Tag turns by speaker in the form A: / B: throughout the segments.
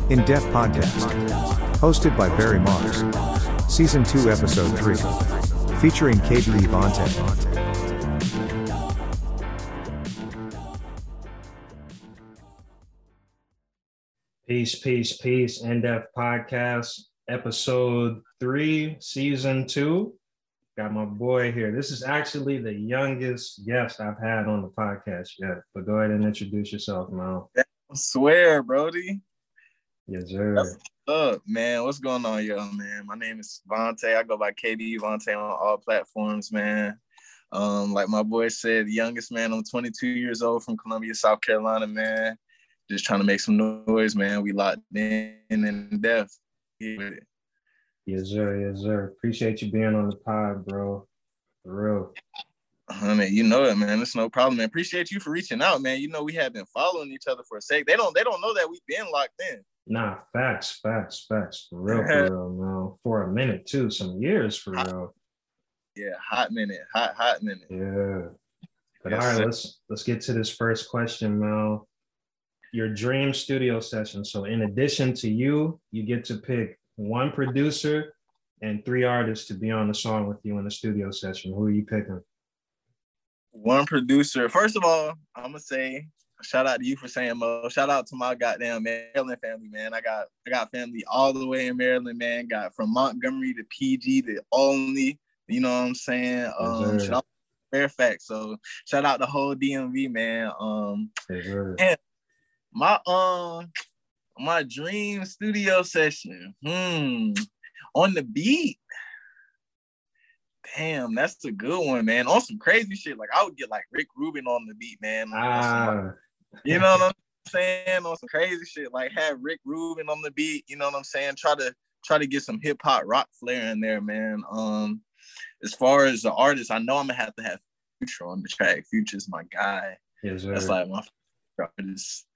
A: In Depth Podcast. Hosted by Barry Mars. Season 2, Episode 3. Featuring KB Evante.
B: Peace. In Depth Podcast, Episode 3, Season 2. Got my boy here. This is actually the youngest guest I've had on the podcast yet. But go ahead and introduce yourself, Mal.
C: I swear, Brody.
B: Yes, sir.
C: What's up, man? What's going on, yo, man? My name is Evante. I go by KB Evante on all platforms, man. Like my boy said, the youngest man. I'm 22 years old from Columbia, South Carolina, man. Just trying to make some noise, man. We locked in depth.
B: Yes, sir. Appreciate you being on the pod, bro. For real.
C: I mean, you know it, man. It's no problem, man. Appreciate you for reaching out, man. You know we have been following each other for a sec. They don't know that we've been locked in.
B: Nah, facts. For real, man. For a minute, too. Some years, for real.
C: Yeah, hot minute.
B: Yeah. But
C: Yes,
B: all right,
C: sir.
B: let's get to this first question, Mel. Your dream studio session. So in addition to you get to pick one producer and 3 artists to be on the song with you in the studio session. Who are you picking?
C: One producer. First of all, I'm gonna say shout out to you for saying Mo. Shout out to my goddamn Maryland family, man. I got family all the way in Maryland, man. Got from Montgomery to PG to Olney. You know what I'm saying? Shout out to Fairfax. So shout out the whole DMV, man. And my dream studio session. On the beat. Damn, that's a good one, man. On some crazy shit. Like I would get like Rick Rubin on the beat, man. You know what I'm saying? On some crazy shit. Like have Rick Rubin on the beat, you know what I'm saying? Try to get some hip hop rock flair in there, man. As far as the artist, I know I'm gonna have to have Future on the track. Future's my guy.
B: Yes, sir.
C: That's like my favorite artist.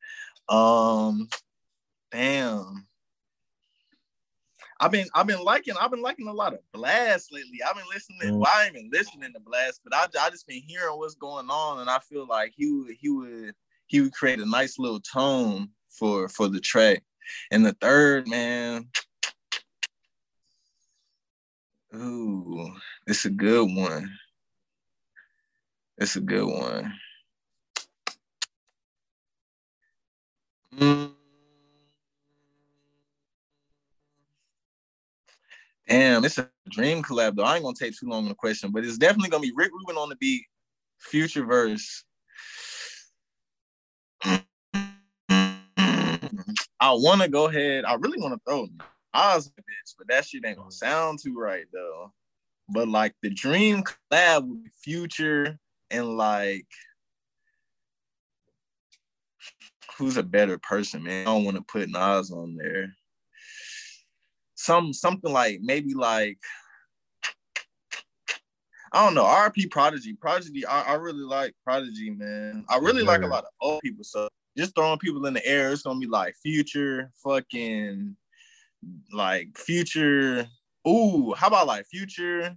C: Damn. I've been liking a lot of Blast lately. I've been listening. Well, I ain't been listening to Blast, but I just been hearing what's going on, and I feel like he would create a nice little tone for the track. And the third, man, ooh, it's a good one. Damn, it's a dream collab though. I ain't gonna take too long on the question, but it's definitely gonna be Rick Rubin on the beat, Future verse. I want to go ahead. I really want to throw Nas in bitch, but that shit ain't gonna sound too right though. But like the dream collab with Future and like, who's a better person, man? I don't want to put Nas on there. Something like maybe like I don't know, RP Prodigy. I really like Prodigy, man. I really like a lot of old people. So just throwing people in the air, it's gonna be like Future, fucking like Future. Ooh, how about like Future?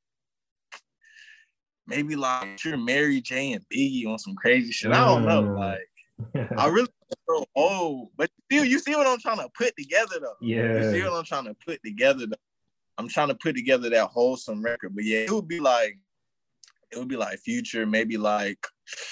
C: Maybe like Future, Mary J and Biggie on some crazy shit. I don't know. Like I really so old, but you see what I'm trying to put together though.
B: Yeah.
C: You see what I'm trying to put together though. I'm trying to put together that wholesome record. But yeah, it would be like Future, maybe like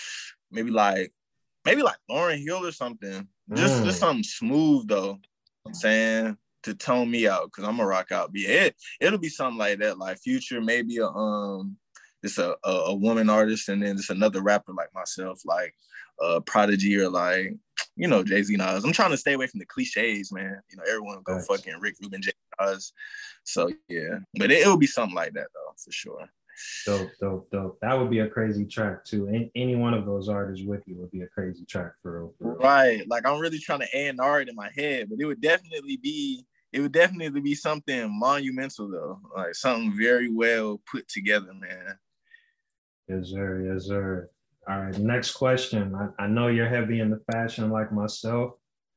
C: Lauryn Hill or something. Just something smooth though. I'm saying to tone me out because I'm gonna rock out. But yeah, it'll be something like that, like Future, maybe a woman artist, and then just another rapper like myself, like Prodigy or like, you know, Jay-Z, Nas. I'm trying to stay away from the cliches, man. You know, everyone go fucking Rick Rubin, Jay Nas. So yeah, but it will be something like that though, for sure.
B: Dope. That would be a crazy track too. Any one of those artists with you would be a crazy track for real.
C: Right. Like I'm really trying to A&R it in my head, but it would definitely be something monumental though. Like something very well put together, man.
B: Yes, sir. All right, next question. I know you're heavy into fashion like myself.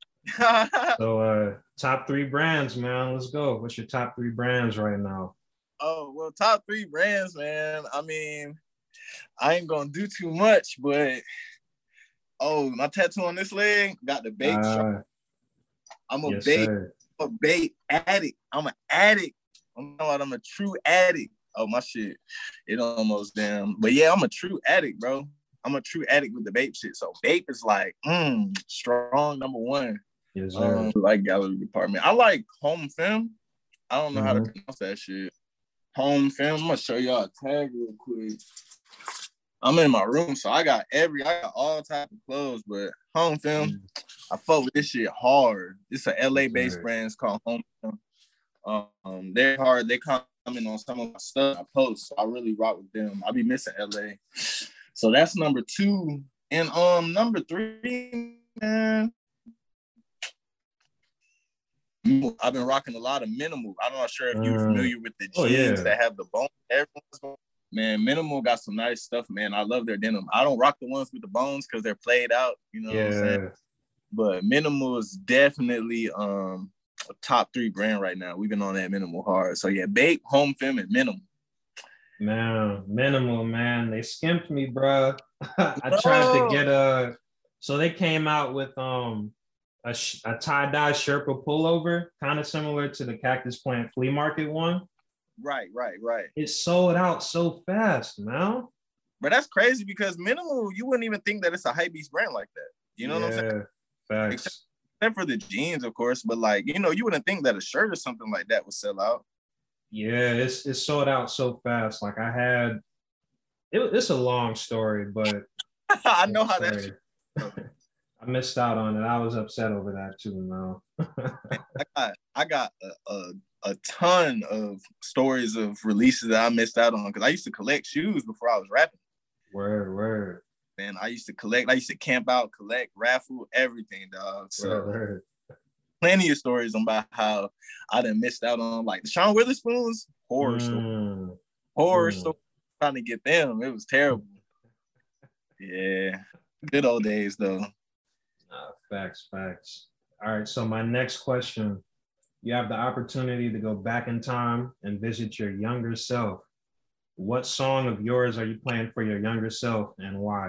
B: So top 3 brands, man. Let's go. What's your top 3 brands right now?
C: Oh, well, top 3 brands, man. I mean, I ain't gonna do too much, but my tattoo on this leg got the Bape Shark. I'm a
B: Yes,
C: vape,
B: sir.
C: a vape addict. I'm an addict. I'm a true addict. Oh my shit, it almost damn. But yeah, I'm a true addict, bro. I'm a true addict with the vape shit. So vape is like strong number one.
B: Yes, sir.
C: Like gallery department. I like home film. I don't know how to
B: Mhm.
C: pronounce that shit. Home film. I'm gonna show y'all a tag real quick. I'm in my room, so I got all type of clothes, but home film, I fuck with this shit hard. It's a LA based brand. It's called Home Film. They're hard. They comment on some of my stuff I post, so I really rock with them. I be missing LA. So that's number two. And number three, man. I've been rocking a lot of Minimal. I'm not sure if you're familiar with the jeans that have the bone. Man, Minimal got some nice stuff, man. I love their denim. I don't rock the ones with the bones because they're played out, you know what I'm saying? But Minimal is definitely a top 3 brand right now. We've been on that Minimal hard. So yeah, Bape, Home Film, and Minimal.
B: Man, Minimal, man. They skimped me, bro. I tried to get so they came out with a tie-dye Sherpa pullover, kind of similar to the Cactus Plant Flea Market one.
C: Right.
B: It sold out so fast, man.
C: But that's crazy because Minimal, you wouldn't even think that it's a hypebeast brand like that. You know what I'm saying?
B: Facts.
C: Except for the jeans, of course, but like, you know, you wouldn't think that a shirt or something like that would sell out.
B: Yeah, it's sold out so fast. Like it's a long story, but
C: I know how that shit.
B: I missed out on it. I was upset over that too, man.
C: I got a ton of stories of releases that I missed out on because I used to collect shoes before I was rapping.
B: Word.
C: Man, I used to collect. I used to camp out, collect, raffle, everything, dog. So
B: word.
C: Plenty of stories about how I done missed out on like the Sean Witherspoon's horror story. Story. Trying to get them. It was terrible. Yeah. Good old days though.
B: Facts. All right. So my next question, you have the opportunity to go back in time and visit your younger self. What song of yours are you playing for your younger self and why?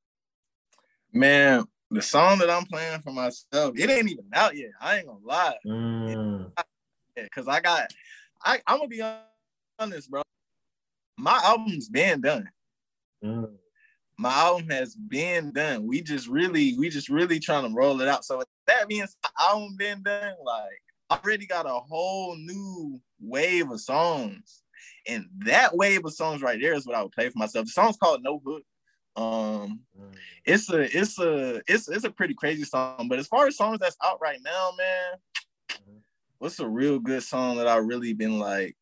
C: Man, the song that I'm playing for myself, it ain't even out yet. I ain't gonna lie. Because I'm gonna be honest, bro. My album's been done. My album has been done. We just really trying to roll it out. So with that being said, album been done, like I already got a whole new wave of songs. And that wave of songs right there is what I would play for myself. The song's called No Hook. It's a pretty crazy song. But as far as songs that's out right now, man, what's a real good song that I really been like?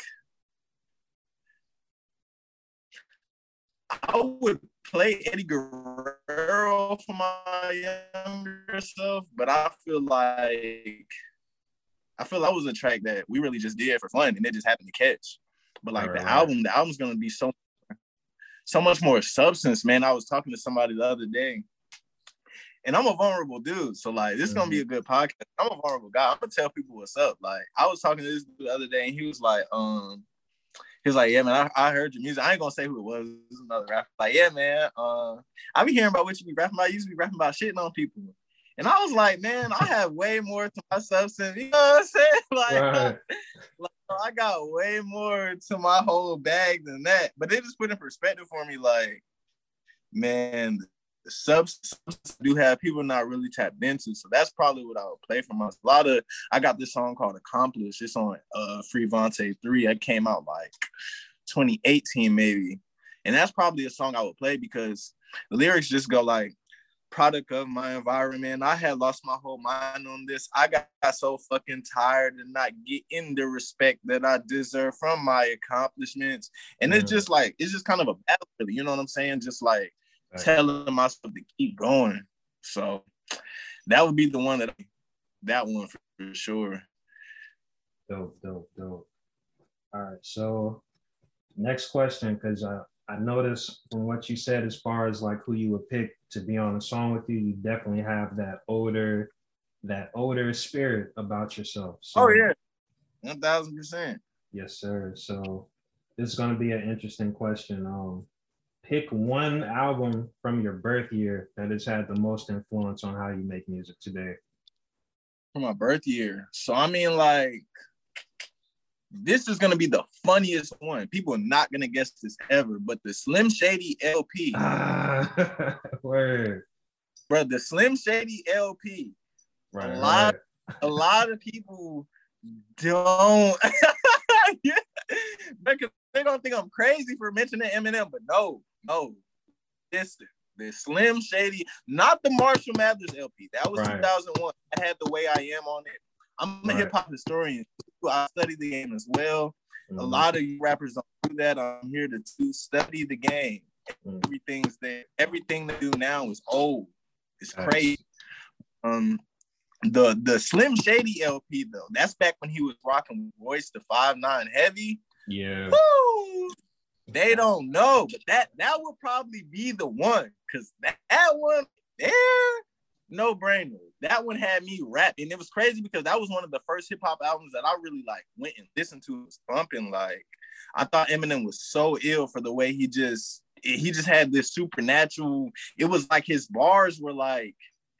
C: I would play Eddie Guerrero for my younger self, but I feel like that was a track that we really just did for fun and it just happened to catch. But like the album's gonna be so much more substance, man. I was talking to somebody the other day, and I'm a vulnerable dude, so like this is gonna be a good podcast. I'm a vulnerable guy. I'm gonna tell people what's up. Like I was talking to this dude the other day, and he was like, yeah, man, I heard your music. I ain't gonna say who it was. This is another rapper. Like, yeah, man, I be hearing about what you be rapping about. You used to be rapping about shitting on people. And I was like, man, I have way more to my substance. You know what I'm saying? Like, I got way more to my whole bag than that. But they just put in perspective for me, like, man, the substance do have people not really tapped into. So that's probably what I would play for myself. I got this song called Accomplish. It's on Free Vontae 3. It came out like 2018 maybe. And that's probably a song I would play because the lyrics just go like, product of my environment. I had lost my whole mind on this. I got so fucking tired of not getting the respect that I deserve from my accomplishments. And it's just kind of a battle, you know what I'm saying? Just like telling myself to keep going. So that would be the one that one for sure.
B: Dope. All right. So next question, because I noticed from what you said as far as like who you would pick to be on a song with you, you definitely have that older spirit about yourself. So,
C: 1,000%.
B: Yes, sir. So this is going to be an interesting question. Pick one album from your birth year that has had the most influence on how you make music today.
C: for my birth year. So I mean, like, this is gonna be the funniest one. People are not gonna guess this ever, but the Slim Shady LP.
B: Word.
C: Bro, the Slim Shady LP.
B: Right,
C: a lot of people don't because they don't think I'm crazy for mentioning Eminem, but no. This the Slim Shady, not the Marshall Mathers LP. That was 2001. I had The Way I Am on it. I'm a hip hop historian. I study the game as well. Mm-hmm. A lot of you rappers don't do that. I'm here to study the game. Mm-hmm. Everything's there. Everything they do now is old. It's crazy. The Slim Shady LP though, that's back when he was rocking with Royce the 5'9" Heavy.
B: Yeah.
C: Woo! They don't know, but that would probably be the one, because that one there, no brainer. That one had me rapping. It was crazy because that was one of the first hip hop albums that I really like went and listened to. It was bumping. Like, I thought Eminem was so ill for the way he just had this supernatural. It was like his bars were like,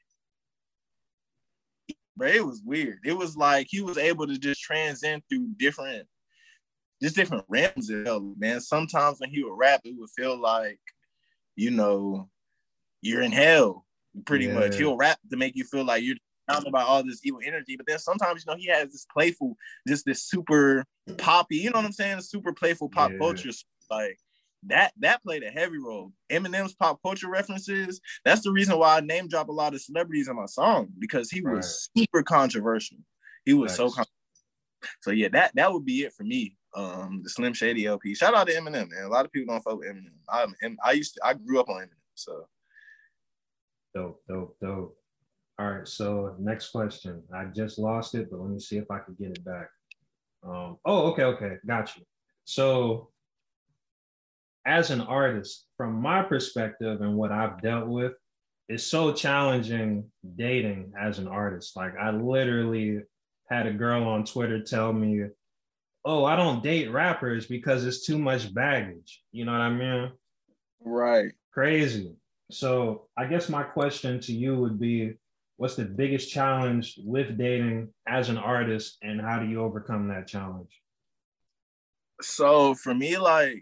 C: but it was weird. It was like he was able to just transcend through different realms of hell, man. Sometimes when he would rap, it would feel like, you know, you're in hell, pretty much. He'll rap to make you feel like you're surrounded by all this evil energy. But then sometimes, you know, he has this playful, just this super poppy, you know what I'm saying? Super playful pop culture. Like, that played a heavy role. Eminem's pop culture references, that's the reason why I name drop a lot of celebrities in my song, because he was super controversial. He was so controversial. So yeah, that would be it for me. The Slim Shady LP. Shout out to Eminem, man. A lot of people don't fuck with Eminem. I grew up on Eminem, so.
B: Dope. All right, so next question. I just lost it, but let me see if I can get it back. Okay, got you. So, as an artist, from my perspective and what I've dealt with, it's so challenging dating as an artist. Like, I literally had a girl on Twitter tell me, oh, I don't date rappers because it's too much baggage. You know what I mean?
C: Right.
B: Crazy. So I guess my question to you would be, what's the biggest challenge with dating as an artist, and how do you overcome that challenge?
C: So for me, like,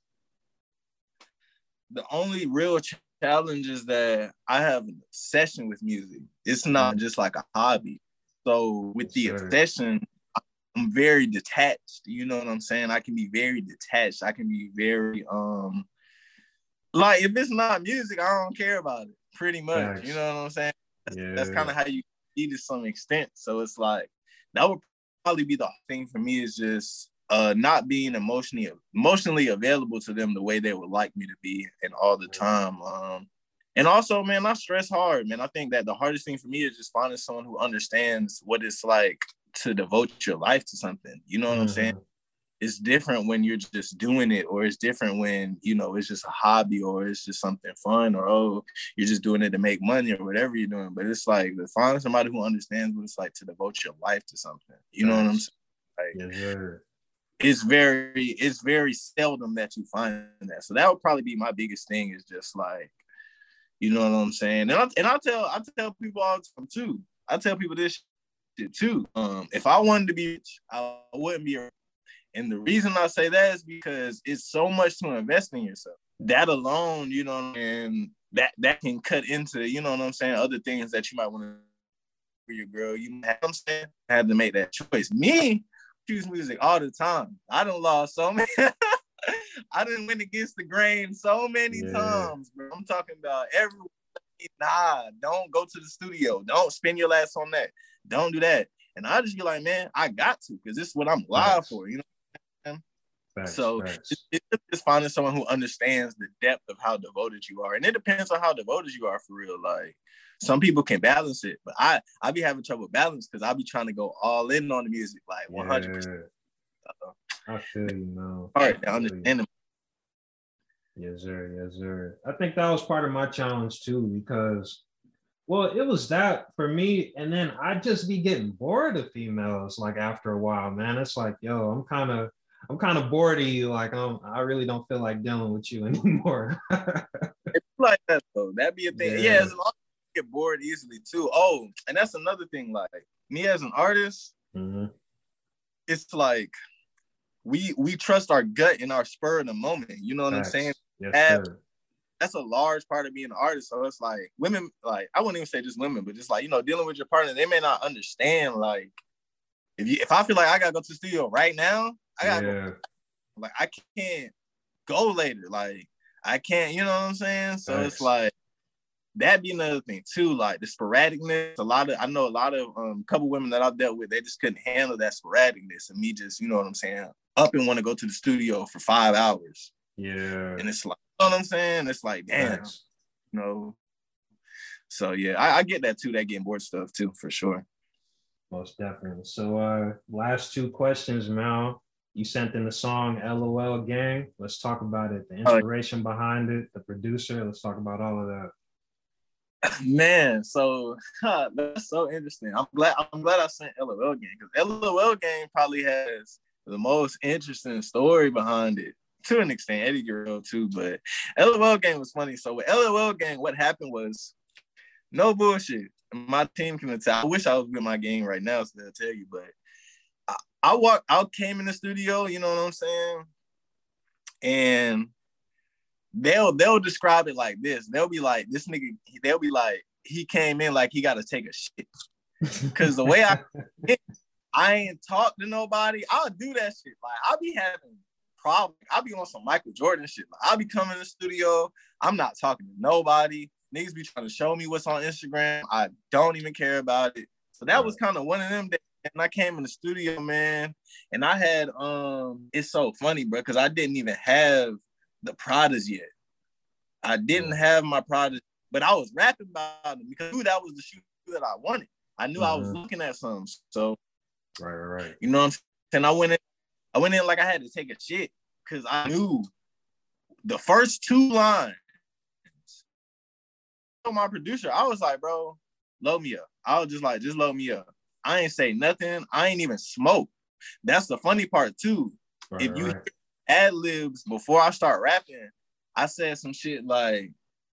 C: the only real challenge is that I have an obsession with music. It's not just like a hobby. So with the obsession, I'm very detached. You know what I'm saying? I can be very detached. I can be very, like, if it's not music, I don't care about it, pretty much. You know what I'm saying? That's kind of how you see to some extent. So it's like, that would probably be the thing for me, is just not being emotionally available to them the way they would like me to be and all the time. And also, man, I stress hard, man. I think that the hardest thing for me is just finding someone who understands what it's like to devote your life to something. You know what I'm saying? It's different when you're just doing it, or it's different when, you know, it's just a hobby, or it's just something fun, or, oh, you're just doing it to make money, or whatever you're doing. But it's like, to find somebody who understands what it's like to devote your life to something. You know what I'm saying? Like, it's very seldom that you find that. So that would probably be my biggest thing, is just like, you know what I'm saying? And I tell people all the time too. I tell people this shit too. If I wanted to be rich, I wouldn't be rich. And the reason I say that is because it's so much to invest in yourself. That alone, you know, and that can cut into, you know what I'm saying, other things that you might want to do for your girl. You have to make that choice. Me, choose music all the time. I done lost so many. I done went against the grain so many times, bro. I'm talking about everyone. Nah, don't go to the studio. Don't spend your last on that. Don't do that. And I just be like, man, I got to, because this is what I'm live for, you know? So it's just finding someone who understands the depth of how devoted you are. And it depends on how devoted you are, for real. Like, some people can balance it, but I be having trouble balance, because I be trying to go all in on the music, like 100%.
B: I feel you, man.
C: All right, I understand them.
B: Yes, sir. I think that was part of my challenge too, because, well, it was that for me, and then I just be getting bored of females, like, after a while, man. It's like, yo, I'm kind of bored of you. Like, I really don't feel like dealing with you anymore.
C: It's like that though. That'd be a thing. Yeah, as long as you get bored easily too. Oh, and that's another thing. Like, me as an artist, it's like we trust our gut and our spur in the moment. You know what I'm saying?
B: Yes, sir.
C: That's a large part of being an artist. So it's like women, like I wouldn't even say just women, but just like, you know, dealing with your partner, they may not understand. Like if I feel like I gotta go to the studio right now, I gotta go. Like I can't go later. Like I can't, you know what I'm saying? So it's like that be another thing too, like the sporadicness. I know a lot of couple women that I've dealt with, they just couldn't handle that sporadicness and me just, you know what I'm saying, up and want to go to the studio for 5 hours.
B: Yeah.
C: And it's like, you know what I'm saying? It's like, damn, you know. So yeah, I get that too, that getting bored stuff too, for sure.
B: Most definitely. So last 2 questions, Mal. You sent in the song LOL Gang. Let's talk about it. The inspiration behind it, the producer. Let's talk about all of that.
C: Man, so that's so interesting. I'm glad I sent LOL Gang, because LOL Gang probably has the most interesting story behind it. To an extent, Eddie Guerrero too, but LOL Gang was funny. So with LOL Gang, what happened was, no bullshit, my team can tell. I wish I was with my gang right now so they'll tell you, but I came in the studio, you know what I'm saying? And they'll describe it like this. They'll be like, this nigga, they'll be like, he came in like he got to take a shit. Because the way I ain't talk to nobody. I'll do that shit. Like, I'll be having problems. I'll be on some Michael Jordan shit. Like, I'll be coming in the studio. I'm not talking to nobody. Niggas be trying to show me what's on Instagram. I don't even care about it. So that was kind of one of them days. And I came in the studio, man, and I had, it's so funny, bro, because I didn't even have the Pradas yet. I didn't have my Pradas, but I was rapping about them because I knew that was the shoe that I wanted. I knew I was looking at something. So,
B: right.
C: You know what I'm saying? I went in like I had to take a shit because I knew the first 2 lines. My producer, I was like, bro, load me up. I was just like, just load me up. I ain't say nothing. I ain't even smoke. That's the funny part too. If you ad libs before I start rapping, I said some shit like,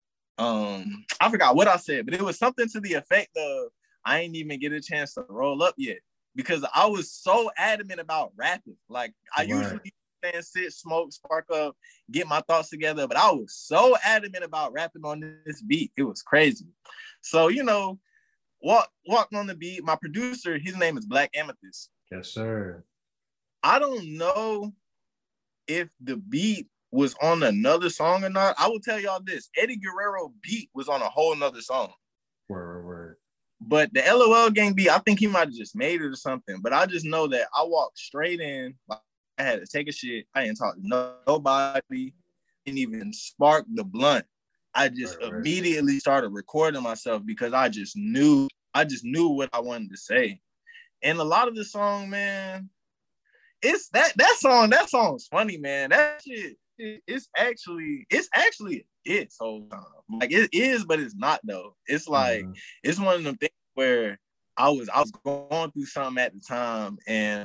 C: I forgot what I said, but it was something to the effect of, I ain't even get a chance to roll up yet because I was so adamant about rapping. Like I usually sit, smoke, spark up, get my thoughts together, but I was so adamant about rapping on this beat. It was crazy. So, you know, walked on the beat. My producer, his name is Black Amethyst.
B: Yes, sir.
C: I don't know if the beat was on another song or not. I will tell y'all this. Eddie Guerrero beat was on a whole nother song.
B: Word.
C: But the LOL Gang beat, I think he might have just made it or something. But I just know that I walked straight in. Like, I had to take a shit. I didn't talk to nobody. Didn't even spark the blunt. I just immediately started recording myself because I just knew what I wanted to say. And a lot of the song, man, it's that song's funny, man. That shit, it's actually it whole time. Like it is, but it's not though. It's like it's one of them things where I was going through something at the time, and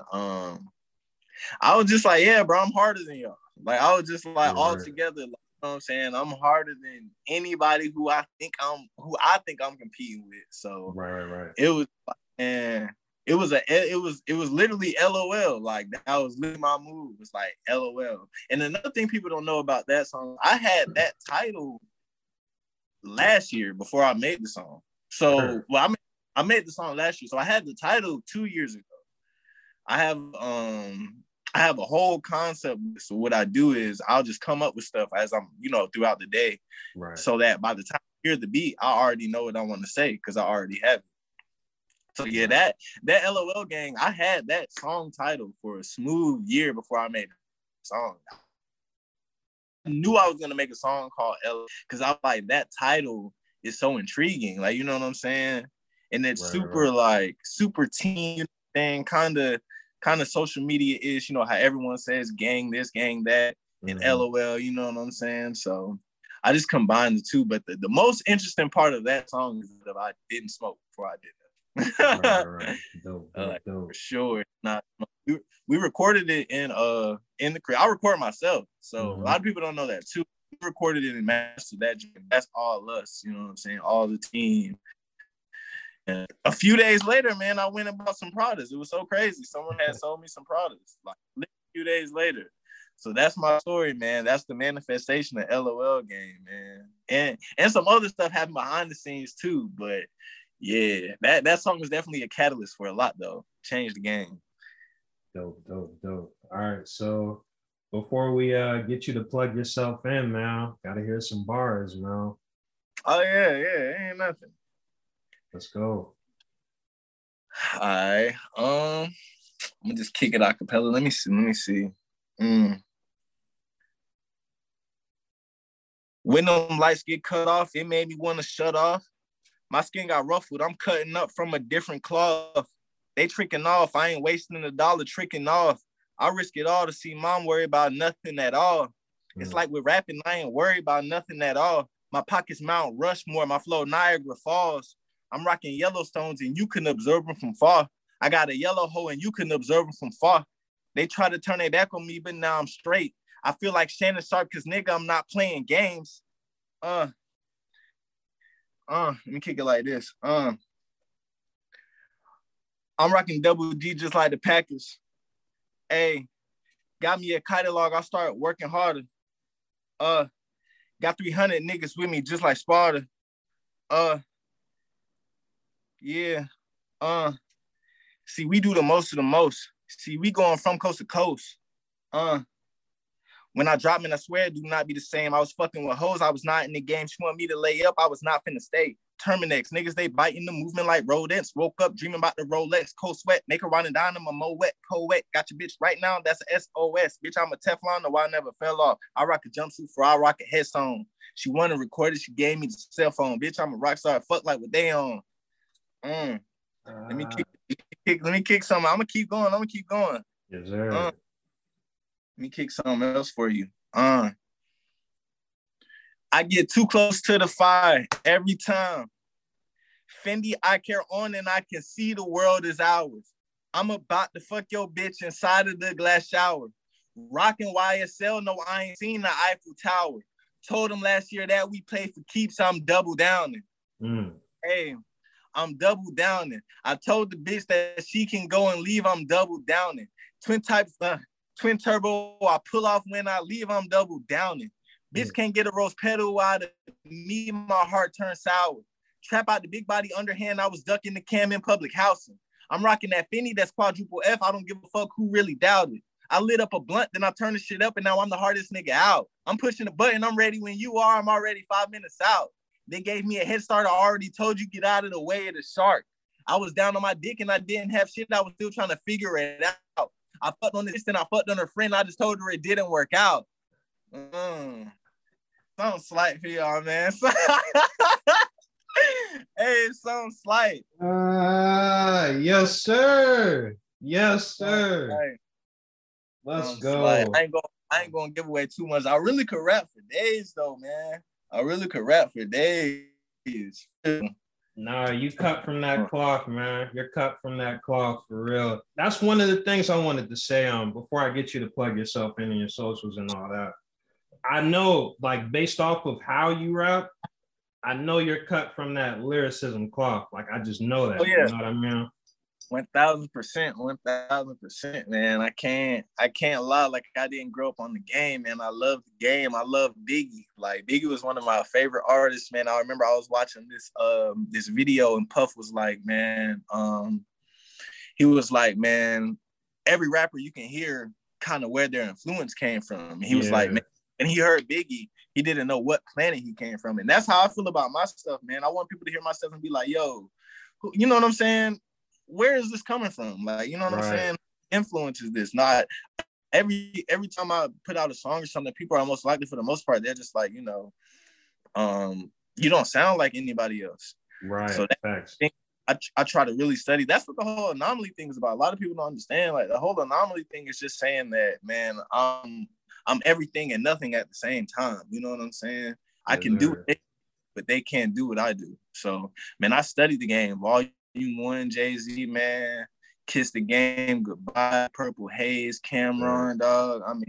C: I was just like, yeah, bro, I'm harder than y'all. Like I was just like all together. Like, you know what I'm saying? I'm harder than anybody who I think I'm competing with. So
B: right.
C: It was, and it was literally LOL. Like that was literally my move. It's like LOL. And another thing people don't know about that song, I had that title last year before I made the song. So I made the song last year. So I had the title 2 years ago. I have a whole concept. So what I do is I'll just come up with stuff as I'm, throughout the day.
B: Right.
C: So that by the time I hear the beat, I already know what I want to say because I already have it. So yeah, that LOL Gang, I had that song title for a smooth year before I made the song. I knew I was gonna make a song called L because I like that title is so intriguing. Like, you know what I'm saying? And it's super teen thing, kind of social media-ish, how everyone says gang this, gang that, and LOL, you know what I'm saying? So I just combined the two. But the most interesting part of that song is that I didn't smoke before I did that.
B: Right. Dope.
C: For sure. Not we recorded it in the crib. I record myself, so a lot of people don't know that too. We recorded it and mastered that. That's all us, you know what I'm saying? All the team. A few days later, man, I went and bought some products. It was so crazy. Someone had sold me some products like a few days later. So that's my story, man. That's the manifestation of LOL game, man. And some other stuff happened behind the scenes too. But yeah, that song was definitely a catalyst for a lot though. Changed the game.
B: Dope. All right. So before we get you to plug yourself in, man, gotta hear some bars, man.
C: Oh yeah, ain't nothing.
B: Let's go.
C: All right. I'm gonna just kick it a cappella. Let me see. When them lights get cut off, it made me want to shut off. My skin got ruffled. I'm cutting up from a different cloth. They tricking off. I ain't wasting $1 tricking off. I risk it all to see mom worry about nothing at all. It's like with rapping, I ain't worried about nothing at all. My pockets Mount Rushmore, my flow Niagara Falls. I'm rocking Yellowstones and you can observe them from far. I got a yellow hole and you can observe them from far. They try to turn their back on me, but now I'm straight. I feel like Shannon Sharp because nigga, I'm not playing games. Let me kick it like this. I'm rocking Double D just like the Packers. Hey, got me a catalog. I start working harder. Got 300 niggas with me just like Sparta. Yeah. See, we do the most of the most. See, we going from coast to coast. When I drop, man, I swear it do not be the same. I was fucking with hoes. I was not in the game. She want me to lay up. I was not finna stay. Terminex, niggas, they biting the movement like rodents. Woke up dreaming about the Rolex. Cold sweat, make her running down in my mo wet, cold wet. Got your bitch right now. That's a SOS. Bitch, I'm a Teflon. No, I never fell off. I rock a jumpsuit for I rock a headstone. She wanna record it. She gave me the cell phone. Bitch, I'm a rock star. Fuck like what they on. Let me kick something. I'm gonna keep going.
B: Yes, sir.
C: Let me kick something else for you. I get too close to the fire every time. Fendi, I care on and I can see the world is ours. I'm about to fuck your bitch inside of the glass shower. Rocking YSL, no, I ain't seen the Eiffel Tower. Told him last year that we play for keeps, I'm double downing. Hey, I'm double downing. I told the bitch that she can go and leave, I'm double downing. Twin turbo, I pull off when I leave, I'm double downing. Bitch can't get a rose petal out of me, my heart turned sour. Trap out the big body underhand, I was ducking the cam in public housing. I'm rocking that Fendi, that's quadruple F, I don't give a fuck who really doubted. I lit up a blunt, then I turned the shit up, and now I'm the hardest nigga out. I'm pushing the button, I'm ready when you are, I'm already 5 minutes out. They gave me a head start, I already told you, get out of the way of the shark. I was down on my dick and I didn't have shit, I was still trying to figure it out. I fucked on this and I fucked on her friend, I just told her it didn't work out. Something slight for y'all, man. Hey, something slight.
B: Yes, sir. Right. Let's go.
C: Slight. I ain't gonna give away too much. I really could rap for days though, man. I really could rap for days.
B: Nah, you cut from that cloth, man. You're cut from that cloth for real. That's one of the things I wanted to say before I get you to plug yourself in and your socials and all that. I know, like, based off of how you rap, I know you're cut from that lyricism cloth. Like, I just know that.
C: Oh, yeah.
B: You know what I mean?
C: 1,000%, man. I can't lie. Like, I didn't grow up on the game, man. I love the game. I love Biggie. Like, Biggie was one of my favorite artists, man. I remember I was watching this video and Puff was like, man, he was like, man, every rapper you can hear kind of where their influence came from. He was like, man, and he heard Biggie, he didn't know what planet he came from. And that's how I feel about my stuff, man. I want people to hear my stuff and be like, yo, you know what I'm saying? Where is this coming from? Like, you know what I'm saying? Influences this. Not every time I put out a song or something, people are most likely, for the most part, they're just like, you know, you don't sound like anybody else.
B: Right.
C: So I try to really study. That's what the whole anomaly thing is about. A lot of people don't understand. Like, the whole anomaly thing is just saying that, man, I'm everything and nothing at the same time. You know what I'm saying? I can do it, but they can't do what I do. So, man, I studied the game. Volume 1, Jay-Z, man. Kiss the Game, Goodbye, Purple Haze, Cameron, dog. I mean,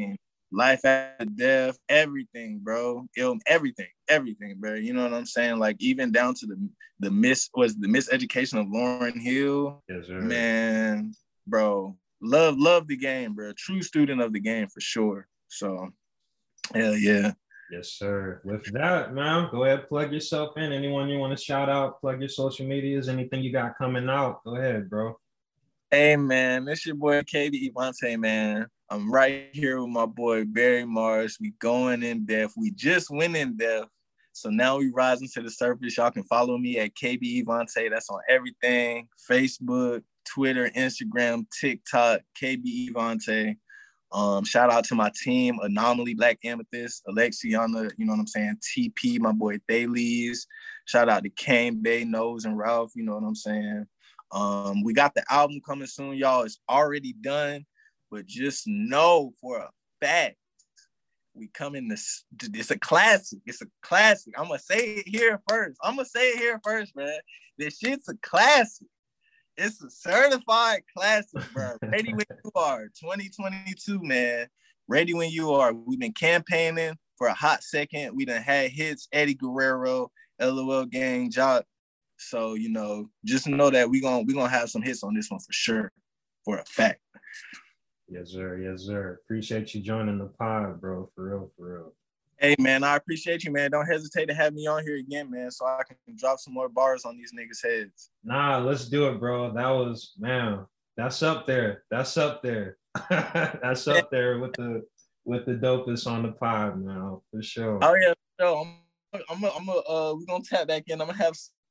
C: life after death, everything, bro. Everything, bro. You know what I'm saying? Like even down to the miseducation of Lauryn Hill.
B: Yes, sir.
C: Man, bro. Love the game, bro. True student of the game for sure. So hell yeah.
B: Yes, sir. With that, man, go ahead, plug yourself in. Anyone you want to shout out, plug your social medias, anything you got coming out. Go ahead, bro.
C: Hey man, it's your boy KB Evante, man. I'm right here with my boy Barry Mars. We going in depth. We just went in depth. So now we rising to the surface. Y'all can follow me at KB Evante. That's on everything. Facebook, Twitter, Instagram, TikTok, KB Evante. Shout out to my team, Anomaly, Black Amethyst, Alexiana, you know what I'm saying? TP, my boy Thales. Shout out to Kane, Bay, Nose, and Ralph, you know what I'm saying? We got the album coming soon, y'all. It's already done, but just know for a fact, we coming this. It's a classic. It's a classic. I'm gonna say it here first, man. This shit's a classic. It's a certified classic, bro. Ready when you are. 2022, man. Ready when you are. We've been campaigning for a hot second. We done had hits. Eddie Guerrero, LOL Gang, Jock. So, you know, just know that we gonna have some hits on this one for sure, for a fact.
B: Yes, sir. Yes, sir. Appreciate you joining the pod, bro. For real, for real.
C: Hey, man, I appreciate you, man. Don't hesitate to have me on here again, man, so I can drop some more bars on these niggas' heads.
B: Nah, let's do it, bro. That was, man, that's up there. That's up there. That's up there with the dopest on the pod, man, for sure.
C: Oh yeah, so we're gonna tap back in. I'm gonna have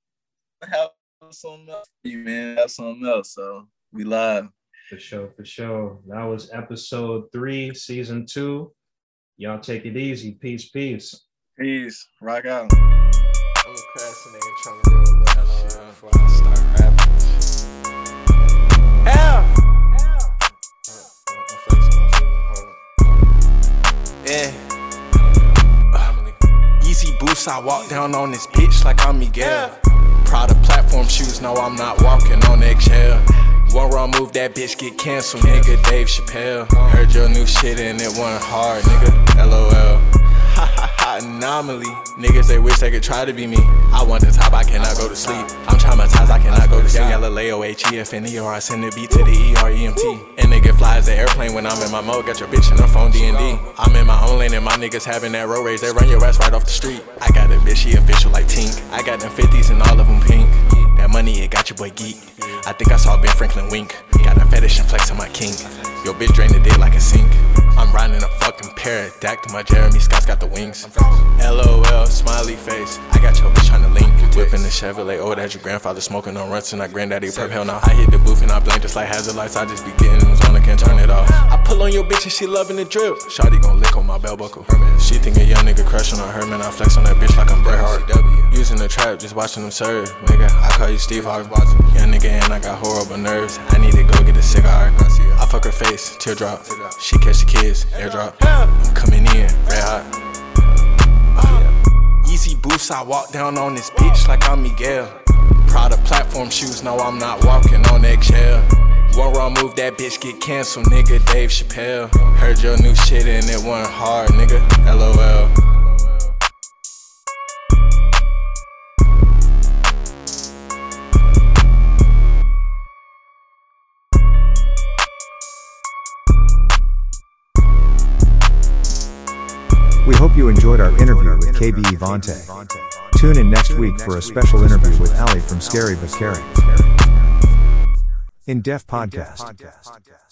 C: something else for you, man. Have something else. So we live.
B: For sure, for sure. That was episode 3, season 2. Y'all take it easy. Peace, peace.
C: Peace. Rock out.
D: I'm procrastinating trying to roll up shit before I start rapping. Yeah. Easy boost, I walk down on this bitch like I'm Miguel. Prada platform shoes, no, I'm not walking on eggshell. One wrong move, that bitch get canceled, nigga. Dave Chappelle. Heard your new shit and it wasn't hard, nigga. LOL. Ha ha ha, anomaly. Niggas, they wish they could try to be me. I want the top, I cannot go to sleep. I'm traumatized, I cannot go to sleep. Galileo, HEFNER, I send the beat to the EREMT. And nigga flies the airplane when I'm in my mode. Got your bitch in her phone, D&D. I'm in my own lane and my niggas having that road rage. They run your ass right off the street. I got a bitch, she official like Tink. I got them 50s and all of them pink. That money, it got your boy geek. I think I saw Ben Franklin wink. Got a fetish and flex on my king. Yo bitch drain the dick like a sink. I'm riding a fucking pterodactyl. My Jeremy Scott's got the wings. LOL, smiley face. I got your bitch tryna link. Whipping the Chevrolet, oh that's your grandfather smoking on runs and I granddaddy perp. Hell no, I hit the booth and I blame just like hazard lights. I just be getting in the zone, I can't turn it off. I pull on your bitch and she loving the drip. Shawty gon' lick on my belt buckle. She think a young nigga crushing on her, man. I flex on that bitch like I'm Bret Hart. Using the trap, just watching them serve. Nigga, I call you Steve Harvey. Young nigga and I got horrible nerves. I need to go get a cigar. I fuck her face, teardrop. She catch the kids, airdrop. I'm coming in, red hot. Easy boost, I walk down on this bitch like I'm Miguel. Prada platform shoes, no, I'm not walking on eggshell. One wrong move, that bitch get canceled, nigga. Dave Chappelle. Heard your new shit and it wasn't hard, nigga. LOL.
A: We hope you enjoyed our interview with KB Evante. Tune in next week for a special interview with Ali from Scary But Caring. In Def Podcast.